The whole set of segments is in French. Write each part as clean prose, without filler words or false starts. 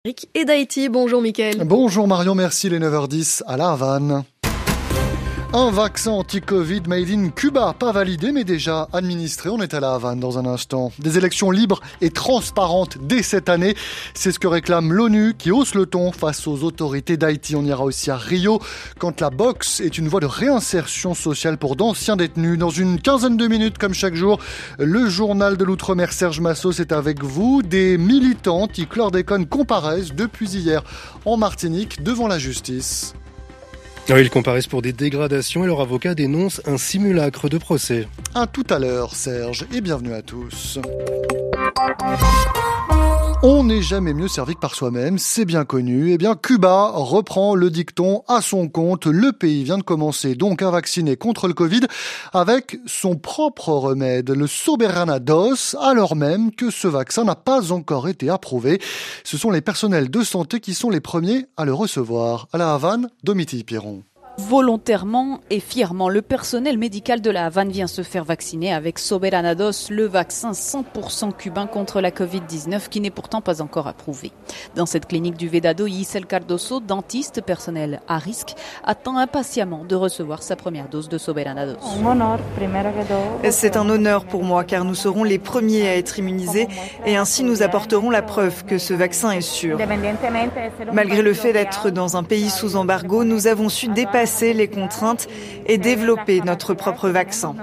Et d'Haïti. Bonjour Mickaël. Bonjour Marion, merci, les 9h10 à La Havane. Un vaccin anti-Covid made in Cuba, pas validé mais déjà administré. On est à La Havane dans un instant. Des élections libres et transparentes dès cette année. C'est ce que réclame l'ONU qui hausse le ton face aux autorités d'Haïti. On ira aussi à Rio quand la boxe est une voie de réinsertion sociale pour d'anciens détenus. Dans une quinzaine de minutes comme chaque jour, le journal de l'Outre-mer Serge Massot est avec vous. Des militants anti-chlordécone comparaissent depuis hier en Martinique devant la justice. Ils comparaissent pour des dégradations et leur avocat dénonce un simulacre de procès. À tout à l'heure, Serge, et bienvenue à tous. On n'est jamais mieux servi que par soi-même, c'est bien connu. Eh bien, Cuba reprend le dicton à son compte. Le pays vient de commencer donc à vacciner contre le Covid avec son propre remède, le Soberanados, alors même que ce vaccin n'a pas encore été approuvé. Ce sont les personnels de santé qui sont les premiers à le recevoir. À La Havane, Domitille Piron. Volontairement et fièrement, le personnel médical de La Havane vient se faire vacciner avec Soberanados, le vaccin 100% cubain contre la Covid-19 qui n'est pourtant pas encore approuvé. Dans cette clinique du Vedado, Giselle Cardoso, dentiste, personnel à risque, attend impatiemment de recevoir sa première dose de Soberanados. C'est un honneur pour moi car nous serons les premiers à être immunisés et ainsi nous apporterons la preuve que ce vaccin est sûr. Malgré le fait d'être dans un pays sous embargo, nous avons su dépasser les contraintes et développer notre propre vaccin.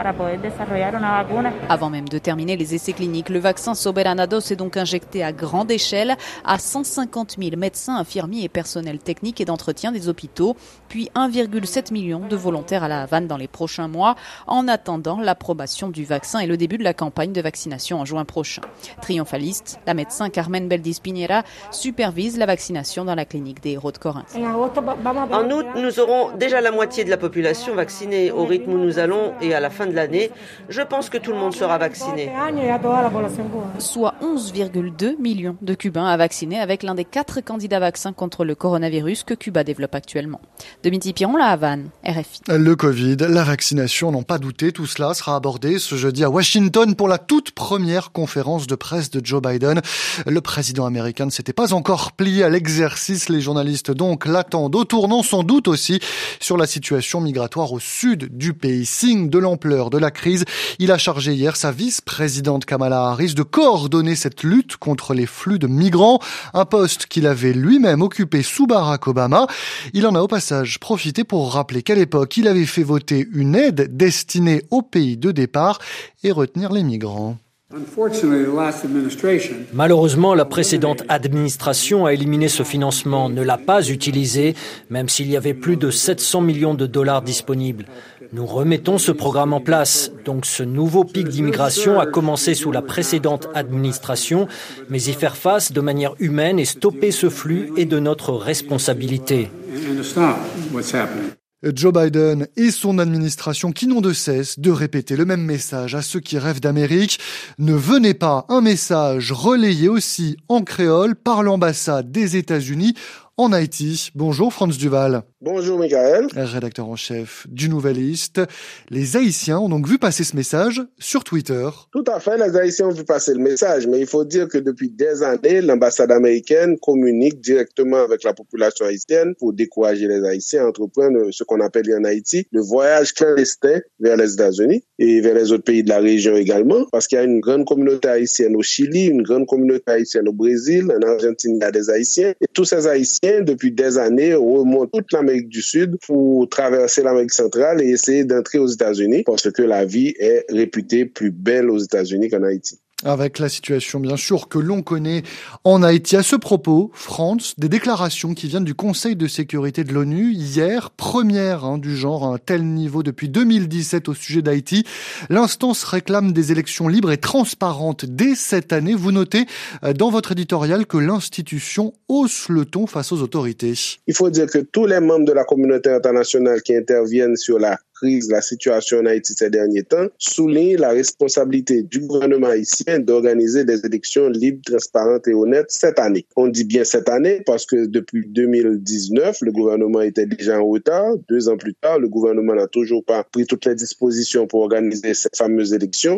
Avant même de terminer les essais cliniques, le vaccin Soberanados est donc injecté à grande échelle à 150 000 médecins, infirmiers et personnels techniques et d'entretien des hôpitaux, puis 1,7 million de volontaires à La Havane dans les prochains mois, en attendant l'approbation du vaccin et le début de la campagne de vaccination en juin prochain. Triomphaliste, la médecin Carmen Beldiz Piñera supervise la vaccination dans la clinique des Héros de Corinthe. En août, nous aurons déjà la moitié de la population vaccinée. Au rythme où nous allons et à la fin de l'année, je pense que tout le monde sera vacciné. Soit 11,2 millions de Cubains à vacciner avec l'un des 4 candidats vaccins contre le coronavirus que Cuba développe actuellement. Domitille Piron, La Havane, RFI. Le Covid, la vaccination, n'en pas douter, tout cela sera abordé ce jeudi à Washington pour la toute première conférence de presse de Joe Biden. Le président américain ne s'était pas encore plié à l'exercice. Les journalistes donc l'attendent au tournant, sans doute aussi sur la situation migratoire au sud du pays. Signe de l'ampleur de la crise, il a chargé hier sa vice-présidente Kamala Harris de coordonner cette lutte contre les flux de migrants, un poste qu'il avait lui-même occupé sous Barack Obama. Il en a au passage profité pour rappeler qu'à l'époque, il avait fait voter une aide destinée aux pays de départ et retenir les migrants. Malheureusement, la précédente administration a éliminé ce financement, ne l'a pas utilisé, même s'il y avait plus de 700 millions de dollars disponibles. Nous remettons ce programme en place. Donc ce nouveau pic d'immigration a commencé sous la précédente administration, mais y faire face de manière humaine et stopper ce flux est de notre responsabilité. Joe Biden et son administration qui n'ont de cesse de répéter le même message à ceux qui rêvent d'Amérique. Ne venez pas, un message relayé aussi en créole par l'ambassade des États-Unis en Haïti. Bonjour Franz Duval. Bonjour Mickaël. Rédacteur en chef du Nouvelliste. Les Haïtiens ont donc vu passer ce message sur Twitter. Tout à fait, les Haïtiens ont vu passer le message, mais il faut dire que depuis des années, l'ambassade américaine communique directement avec la population haïtienne pour décourager les Haïtiens à entreprendre ce qu'on appelle en Haïti le voyage clandestin vers les États-Unis et vers les autres pays de la région également, parce qu'il y a une grande communauté haïtienne au Chili, une grande communauté haïtienne au Brésil, en Argentine, il y a des Haïtiens. Et tous ces Haïtiens, depuis des années, remontent toute l'Amérique du Sud pour traverser l'Amérique centrale et essayer d'entrer aux États-Unis parce que la vie est réputée plus belle aux États-Unis qu'en Haïti. Avec la situation, bien sûr, que l'on connaît en Haïti. À ce propos, France, des déclarations qui viennent du Conseil de sécurité de l'ONU hier, première du genre à un tel niveau depuis 2017 au sujet d'Haïti. L'instance réclame des élections libres et transparentes dès cette année. Vous notez dans votre éditorial que l'institution hausse le ton face aux autorités. Il faut dire que tous les membres de la communauté internationale qui interviennent sur la crise, la situation en Haïti ces derniers temps, souligne la responsabilité du gouvernement haïtien d'organiser des élections libres, transparentes et honnêtes cette année. On dit bien cette année parce que depuis 2019, le gouvernement était déjà en retard. 2 ans plus tard, le gouvernement n'a toujours pas pris toutes les dispositions pour organiser ces fameuses élections.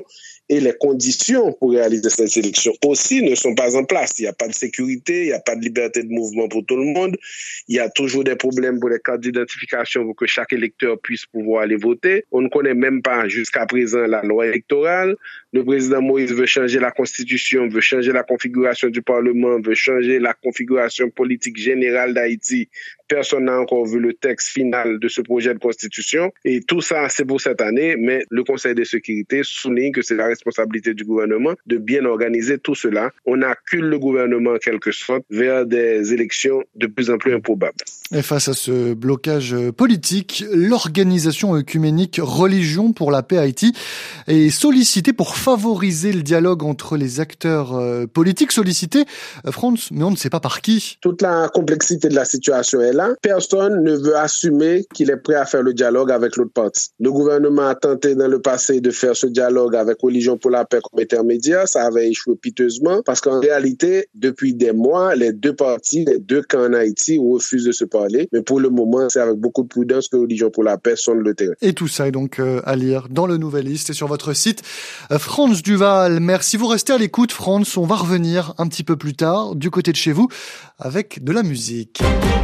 et les conditions pour réaliser ces élections aussi ne sont pas en place. Il n'y a pas de sécurité, il n'y a pas de liberté de mouvement pour tout le monde. Il y a toujours des problèmes pour les cartes d'identification pour que chaque électeur puisse pouvoir aller voter. On ne connaît même pas jusqu'à présent la loi électorale. Le président Moïse veut changer la constitution, veut changer la configuration du Parlement, veut changer la configuration politique générale d'Haïti. Personne n'a encore vu le texte final de ce projet de constitution. Et tout ça, c'est pour cette année, mais le Conseil de sécurité souligne que c'est la responsabilité du gouvernement de bien organiser tout cela. On accule le gouvernement en quelque sorte vers des élections de plus en plus improbables. Et face à ce blocage politique, l'organisation œcuménique Religion pour la paix Haïti est sollicitée pour favoriser le dialogue entre les acteurs politiques. Sollicitée, Franz, mais on ne sait pas par qui. Toute la complexité de la situation est là. Personne ne veut assumer qu'il est prêt à faire le dialogue avec l'autre partie. Le gouvernement a tenté dans le passé de faire ce dialogue avec Religion pour la paix comme intermédiaire. Ça avait échoué piteusement parce qu'en réalité, depuis des mois, les deux parties, les deux camps en Haïti refusent de se parler. Mais pour le moment, c'est avec beaucoup de prudence que Religion pour la paix sonde le terrain. Et tout ça est donc à lire dans le Nouvelliste et sur votre site. Franz Duval, merci. Vous restez à l'écoute, Franz. On va revenir un petit peu plus tard du côté de chez vous avec de la musique.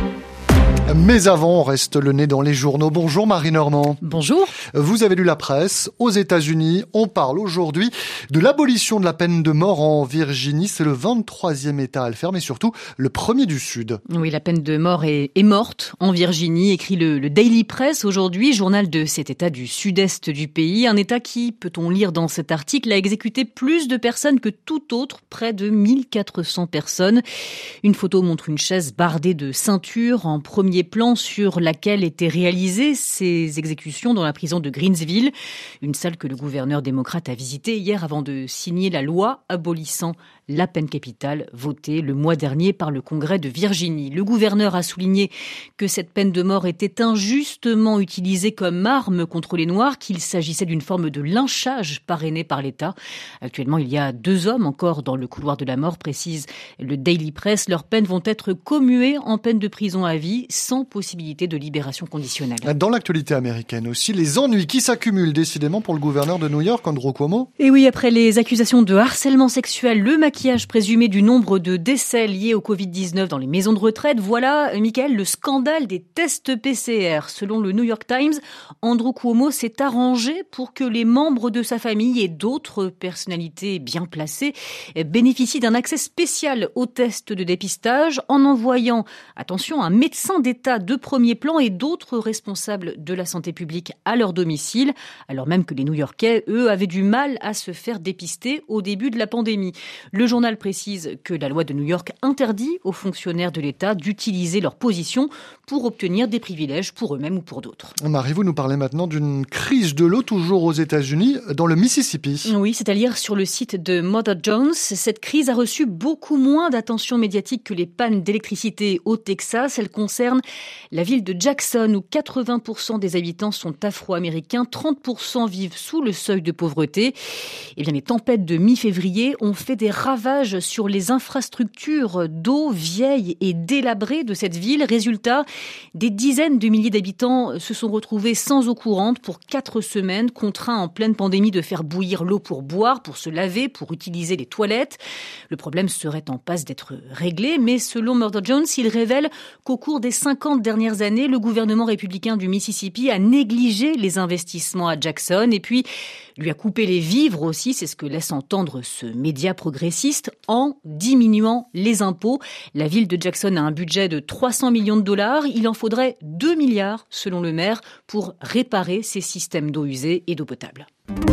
Mais avant, on reste le nez dans les journaux. Bonjour Marie Normand. Bonjour. Vous avez lu la presse. Aux États-Unis, on parle aujourd'hui de l'abolition de la peine de mort en Virginie. C'est le 23e État à le faire, mais surtout le premier du Sud. Oui, la peine de mort est morte en Virginie, écrit le Daily Press aujourd'hui, journal de cet État du sud-est du pays. Un État qui, peut-on lire dans cet article, a exécuté plus de personnes que tout autre, près de 1400 personnes. Une photo montre une chaise bardée de ceintures en premier plan sur laquelle étaient réalisées ces exécutions dans la prison de Greensville, une salle que le gouverneur démocrate a visitée hier avant de signer la loi abolissant la peine capitale votée le mois dernier par le Congrès de Virginie. Le gouverneur a souligné que cette peine de mort était injustement utilisée comme arme contre les Noirs, qu'il s'agissait d'une forme de lynchage parrainé par l'État. Actuellement, il y a 2 hommes encore dans le couloir de la mort, précise le Daily Press. Leurs peines vont être commuées en peine de prison à vie, sans possibilité de libération conditionnelle. Dans l'actualité américaine aussi, les ennuis qui s'accumulent décidément pour le gouverneur de New York, Andrew Cuomo. Et oui, après les accusations de harcèlement sexuel, le maquillage présumé du nombre de décès liés au Covid-19 dans les maisons de retraite, voilà, Mickaël, le scandale des tests PCR. Selon le New York Times, Andrew Cuomo s'est arrangé pour que les membres de sa famille et d'autres personnalités bien placées bénéficient d'un accès spécial aux tests de dépistage en envoyant, attention, un médecin d'État de premier plan et d'autres responsables de la santé publique à leur domicile, alors même que les New-Yorkais, eux, avaient du mal à se faire dépister au début de la pandémie. Le journal précise que la loi de New York interdit aux fonctionnaires de l'État d'utiliser leur position pour obtenir des privilèges pour eux-mêmes ou pour d'autres. Marie, vous nous parlez maintenant d'une crise de l'eau toujours aux États-Unis, dans le Mississippi. Oui, c'est à lire sur le site de Mother Jones. Cette crise a reçu beaucoup moins d'attention médiatique que les pannes d'électricité au Texas. Elle concerne la ville de Jackson où 80% des habitants sont afro-américains, 30% vivent sous le seuil de pauvreté. Eh bien, les tempêtes de mi-février ont fait des ravages sur les infrastructures d'eau vieilles et délabrées de cette ville. Résultat, des dizaines de milliers d'habitants se sont retrouvés sans eau courante pour 4 semaines, contraints en pleine pandémie de faire bouillir l'eau pour boire, pour se laver, pour utiliser les toilettes. Le problème serait en passe d'être réglé, mais selon Mother Jones, il révèle qu'au cours des 50 dernières années, le gouvernement républicain du Mississippi a négligé les investissements à Jackson et puis lui a coupé les vivres aussi, c'est ce que laisse entendre ce média progressiste, en diminuant les impôts. La ville de Jackson a un budget de 300 millions de dollars. Il en faudrait 2 milliards, selon le maire, pour réparer ces systèmes d'eau usée et d'eau potable.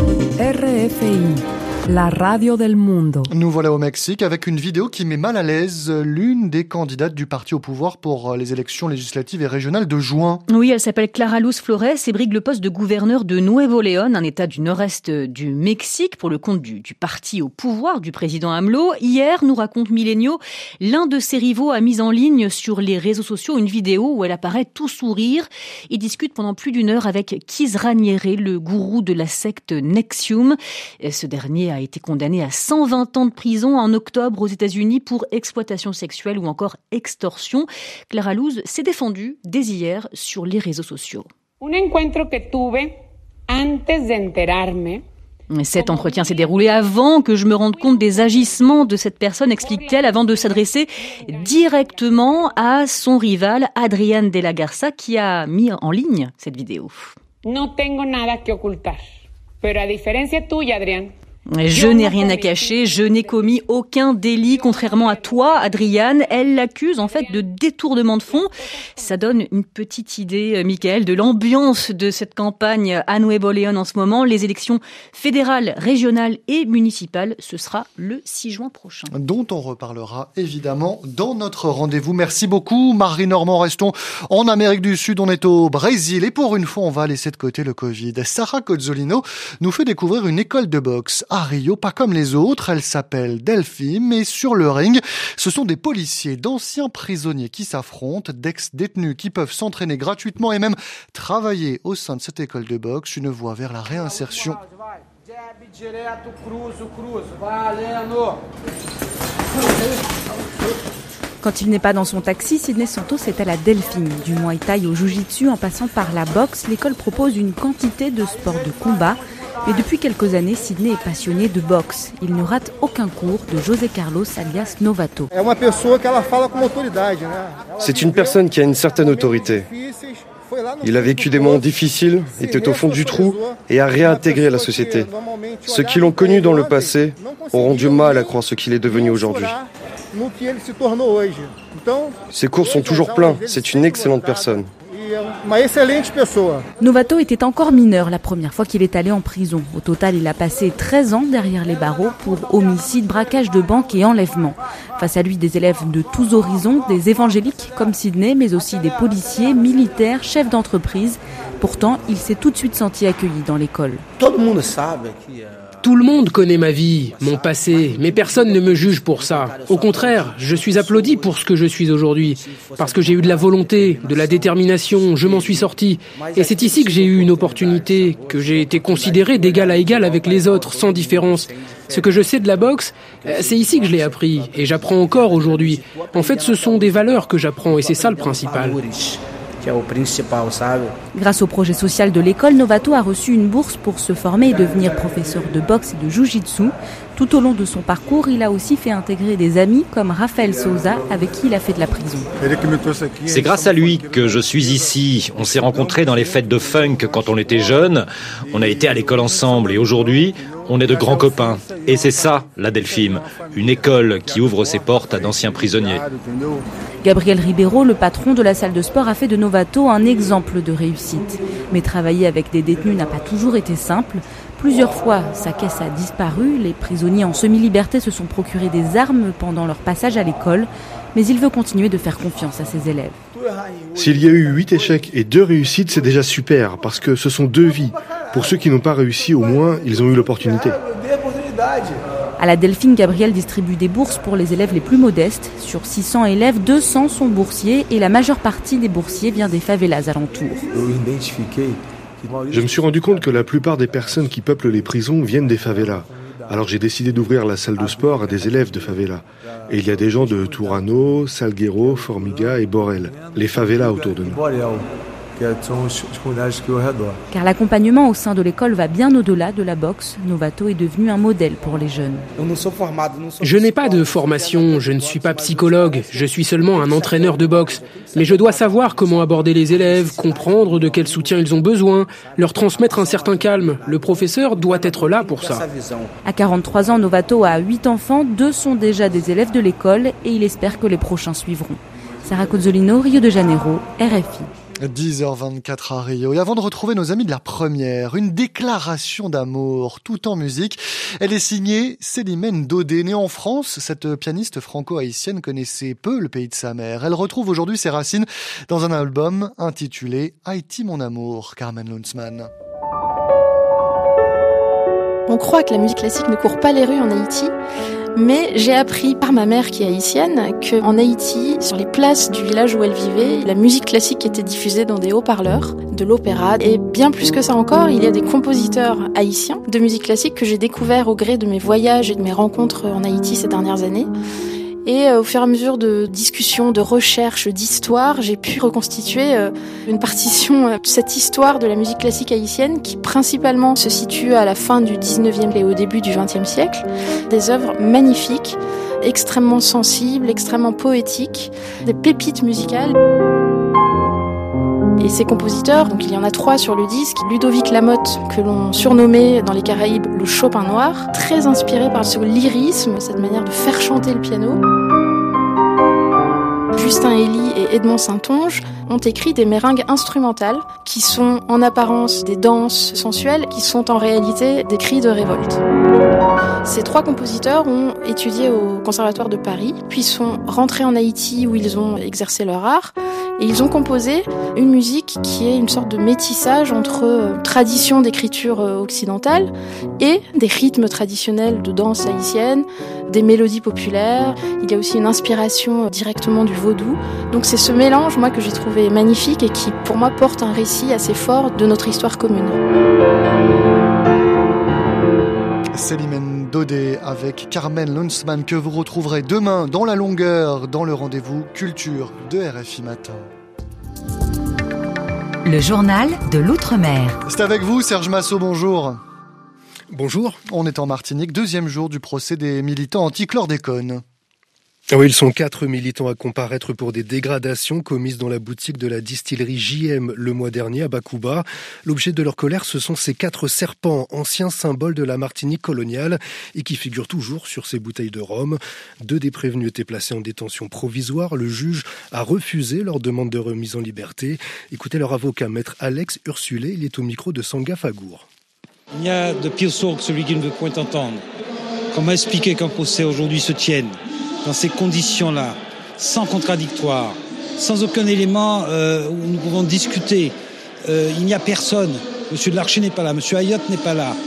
RFI, la radio del mundo. Nous voilà au Mexique avec une vidéo qui met mal à l'aise l'une des candidates du parti au pouvoir pour les élections législatives et régionales de juin. Oui, elle s'appelle Clara Luz Flores et brigue le poste de gouverneur de Nuevo León, un état du nord-est du Mexique, pour le compte du parti au pouvoir du président AMLO. Hier, nous raconte Milenio, l'un de ses rivaux a mis en ligne sur les réseaux sociaux une vidéo où elle apparaît tout sourire et discute pendant plus d'1 heure avec Kizra Nyerere, le gourou de la secte Nexium. Ce dernier a été condamné à 120 ans de prison en octobre aux États-Unis pour exploitation sexuelle ou encore extorsion. Clara Luz s'est défendue dès hier sur les réseaux sociaux. Un encuentro que tuve antes de enterarme Cet entretien s'est déroulé avant que je me rende compte des agissements de cette personne, explique-t-elle, avant de s'adresser directement à son rival, Adrián de la Garza, qui a mis en ligne cette vidéo. No tengo nada que ocultar, pero a diferencia tuya, Adrián. Je n'ai rien à cacher, je n'ai commis aucun délit, contrairement à toi, Adrián. Elle l'accuse en fait de détournement de fonds. Ça donne une petite idée, Mickaël, de l'ambiance de cette campagne à Nuevo León en ce moment. Les élections fédérales, régionales et municipales, ce sera le 6 juin prochain. Dont on reparlera évidemment dans notre rendez-vous. Merci beaucoup, Marie Normand. Restons en Amérique du Sud, on est au Brésil. Et pour une fois, on va laisser de côté le Covid. Sarah Cozzolino nous fait découvrir une école de boxe à Rio, pas comme les autres, elle s'appelle Delfim et sur le ring, ce sont des policiers, d'anciens prisonniers qui s'affrontent, d'ex-détenus qui peuvent s'entraîner gratuitement et même travailler au sein de cette école de boxe, une voie vers la réinsertion. Quand il n'est pas dans son taxi, Sidney Santos est à la Delfim. Du Muay Thai au Jiu-Jitsu en passant par la boxe, l'école propose une quantité de sports de combat. Mais depuis quelques années, Sidney est passionné de boxe. Il ne rate aucun cours de José Carlos alias Novato. C'est une personne qui a une certaine autorité. Il a vécu des moments difficiles, était au fond du trou et a réintégré la société. Ceux qui l'ont connu dans le passé auront du mal à croire ce qu'il est devenu aujourd'hui. Ses cours sont toujours pleins, c'est une excellente personne. Novato était encore mineur la première fois qu'il est allé en prison. Au total, il a passé 13 ans derrière les barreaux pour homicide, braquage de banque et enlèvement. Face à lui, des élèves de tous horizons, des évangéliques comme Sidney, mais aussi des policiers, militaires, chefs d'entreprise. Pourtant, il s'est tout de suite senti accueilli dans l'école. Tout le monde connaît ma vie, mon passé, mais personne ne me juge pour ça. Au contraire, je suis applaudi pour ce que je suis aujourd'hui, parce que j'ai eu de la volonté, de la détermination, je m'en suis sorti. Et c'est ici que j'ai eu une opportunité, que j'ai été considéré d'égal à égal avec les autres, sans différence. Ce que je sais de la boxe, c'est ici que je l'ai appris, et j'apprends encore aujourd'hui. En fait, ce sont des valeurs que j'apprends, et c'est ça le principal. Grâce au projet social de l'école, Novato a reçu une bourse pour se former et devenir professeur de boxe et de jiu-jitsu. Tout au long de son parcours, il a aussi fait intégrer des amis comme Rafael Souza, avec qui il a fait de la prison. C'est grâce à lui que je suis ici. On s'est rencontrés dans les fêtes de funk quand on était jeunes. On a été à l'école ensemble et aujourd'hui, on est de grands copains. Et c'est ça, la Delfim, une école qui ouvre ses portes à d'anciens prisonniers. Gabriel Ribeiro, le patron de la salle de sport, a fait de Novato un exemple de réussite. Mais travailler avec des détenus n'a pas toujours été simple. Plusieurs fois, sa caisse a disparu. Les prisonniers en semi-liberté se sont procurés des armes pendant leur passage à l'école. Mais il veut continuer de faire confiance à ses élèves. S'il y a eu 8 échecs et 2 réussites, c'est déjà super, parce que ce sont 2 vies. Pour ceux qui n'ont pas réussi, au moins, ils ont eu l'opportunité. À la Delfim, Gabriel distribue des bourses pour les élèves les plus modestes. Sur 600 élèves, 200 sont boursiers et la majeure partie des boursiers vient des favelas alentours. Je me suis rendu compte que la plupart des personnes qui peuplent les prisons viennent des favelas. Alors j'ai décidé d'ouvrir la salle de sport à des élèves de favelas. Et il y a des gens de Turano, Salgueiro, Formiga et Borel, les favelas autour de nous. Car l'accompagnement au sein de l'école va bien au-delà de la boxe. Novato est devenu un modèle pour les jeunes. Je n'ai pas de formation, je ne suis pas psychologue, je suis seulement un entraîneur de boxe. Mais je dois savoir comment aborder les élèves, comprendre de quel soutien ils ont besoin, leur transmettre un certain calme. Le professeur doit être là pour ça. À 43 ans, Novato a 8 enfants, 2 sont déjà des élèves de l'école et il espère que les prochains suivront. Sarah Cozzolino, Rio de Janeiro, RFI. 10h24 à Rio. Et avant de retrouver nos amis de la première, une déclaration d'amour, tout en musique. Elle est signée Célimène Daudet. Née en France, cette pianiste franco-haïtienne connaissait peu le pays de sa mère. Elle retrouve aujourd'hui ses racines dans un album intitulé Haïti mon amour. Carmen Lunzmann. On croit que la musique classique ne court pas les rues en Haïti. Mais j'ai appris par ma mère qui est haïtienne qu'en Haïti, sur les places du village où elle vivait, la musique classique était diffusée dans des haut-parleurs, de l'opéra. Et bien plus que ça encore, il y a des compositeurs haïtiens de musique classique que j'ai découverts au gré de mes voyages et de mes rencontres en Haïti ces dernières années. Et au fur et à mesure de discussions, de recherches, d'histoires, j'ai pu reconstituer une partition de cette histoire de la musique classique haïtienne qui principalement se situe à la fin du 19e et au début du 20e siècle. Des œuvres magnifiques, extrêmement sensibles, extrêmement poétiques, des pépites musicales. Et ces compositeurs, donc il y en a 3 sur le disque. Ludovic Lamotte, que l'on surnommait dans les Caraïbes le Chopin noir, très inspiré par ce lyrisme, cette manière de faire chanter le piano. Justin Elie et Edmond Saintonge ont écrit des meringues instrumentales qui sont en apparence des danses sensuelles, qui sont en réalité des cris de révolte. Ces 3 compositeurs ont étudié au Conservatoire de Paris, puis sont rentrés en Haïti où ils ont exercé leur art, et ils ont composé une musique qui est une sorte de métissage entre tradition d'écriture occidentale et des rythmes traditionnels de danse haïtienne, des mélodies populaires. Il y a aussi une inspiration directement du vaudou. Donc c'est ce mélange, moi, que j'ai trouvé magnifique et qui, pour moi, porte un récit assez fort de notre histoire commune. Célimène Daudet avec Carmen Lunsman que vous retrouverez demain dans la longueur dans le rendez-vous culture de RFI Matin. Le journal de l'Outre-mer. C'est avec vous Serge Massot, bonjour. Bonjour. On est en Martinique, 2e jour du procès des militants anti-chlordécone. Oui, ils sont 4 militants à comparaître pour des dégradations commises dans la boutique de la distillerie JM le mois dernier à Bakuba. L'objet de leur colère, ce sont ces 4 serpents, anciens symboles de la Martinique coloniale et qui figurent toujours sur ces bouteilles de rhum. 2 des prévenus étaient placés en détention provisoire. Le juge a refusé leur demande de remise en liberté. Écoutez leur avocat, maître Alex Ursulé, il est au micro de Sanga Fagour. Il y a de pire sourd que celui qui ne veut point entendre. Comment expliquer qu'un procès aujourd'hui se tienne dans ces conditions-là, sans contradictoire, sans aucun élément où nous pouvons discuter. Il n'y a personne. Monsieur de Larcher n'est pas là, monsieur Ayotte n'est pas là.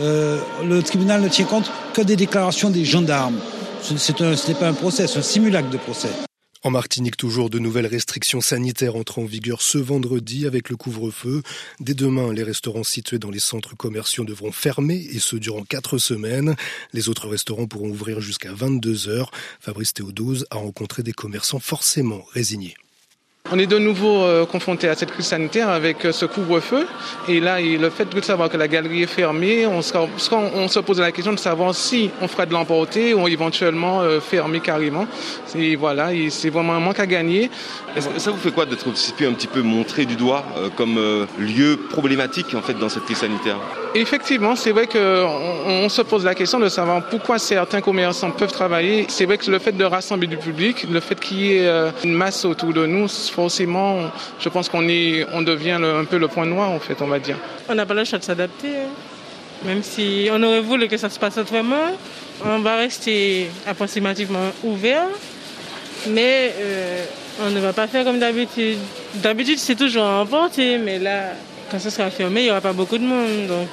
Le tribunal ne tient compte que des déclarations des gendarmes. Ce n'est pas un procès, c'est un simulacre de procès. En Martinique, toujours de nouvelles restrictions sanitaires entrent en vigueur ce vendredi avec le couvre-feu. Dès demain, les restaurants situés dans les centres commerciaux devront fermer et ce durant 4 semaines. Les autres restaurants pourront ouvrir jusqu'à 22h. Fabrice Théodose a rencontré des commerçants forcément résignés. On est de nouveau confronté à cette crise sanitaire avec ce couvre-feu. Et là, le fait de savoir que la galerie est fermée, on se pose la question de savoir si on fera de l'emporter ou éventuellement fermer carrément. Et voilà, c'est vraiment un manque à gagner. Ça vous fait quoi d'être un petit peu montré du doigt comme lieu problématique en fait dans cette crise sanitaire ? Effectivement, c'est vrai qu'on se pose la question de savoir pourquoi certains commerçants peuvent travailler. C'est vrai que le fait de rassembler du public, le fait qu'il y ait une masse autour de nous, forcément, je pense qu'on devient un peu le point noir, en fait, on va dire. On n'a pas le choix de s'adapter. Même si on aurait voulu que ça se passe autrement, on va rester approximativement ouvert. Mais on ne va pas faire comme d'habitude. D'habitude, c'est toujours à emporter, mais là, quand ce sera fermé, il n'y aura pas beaucoup de monde. Donc,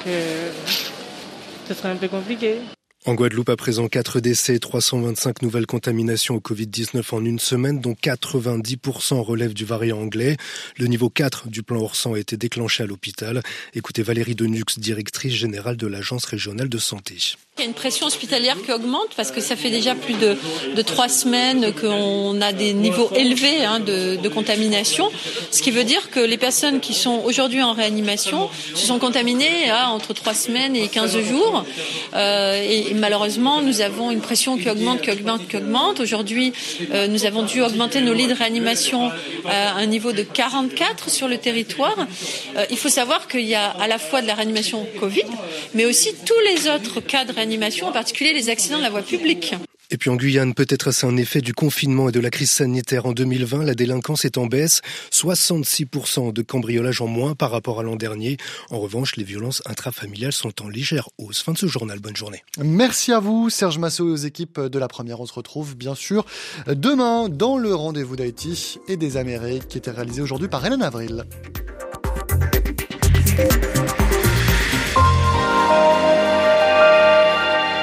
ce sera un peu compliqué. En Guadeloupe, à présent, 4 décès et 325 nouvelles contaminations au Covid-19 en une semaine, dont 90% relèvent du variant anglais. Le niveau 4 du plan Orsan a été déclenché à l'hôpital. Écoutez Valérie Denux, directrice générale de l'Agence régionale de santé. Il y a une pression hospitalière qui augmente parce que ça fait déjà plus de 3 semaines qu'on a des niveaux élevés de contamination. Ce qui veut dire que les personnes qui sont aujourd'hui en réanimation se sont contaminées entre 3 semaines et 15 jours. Et malheureusement, nous avons une pression qui augmente. Aujourd'hui, nous avons dû augmenter nos lits de réanimation à un niveau de 44 sur le territoire. Il faut savoir qu'il y a à la fois de la réanimation Covid, mais aussi tous les autres cas de réanimation, en particulier les accidents de la voie publique. Et puis en Guyane, peut-être est-ce un effet du confinement et de la crise sanitaire en 2020, la délinquance est en baisse, 66% de cambriolages en moins par rapport à l'an dernier. En revanche, les violences intrafamiliales sont en légère hausse. Fin de ce journal, bonne journée. Merci à vous, Serge Massot et aux équipes de La Première. On se retrouve bien sûr demain dans le rendez-vous d'Haïti et des Amériques qui était réalisé aujourd'hui par Hélène Avril.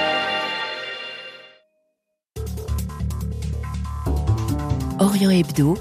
Orient Hebdo,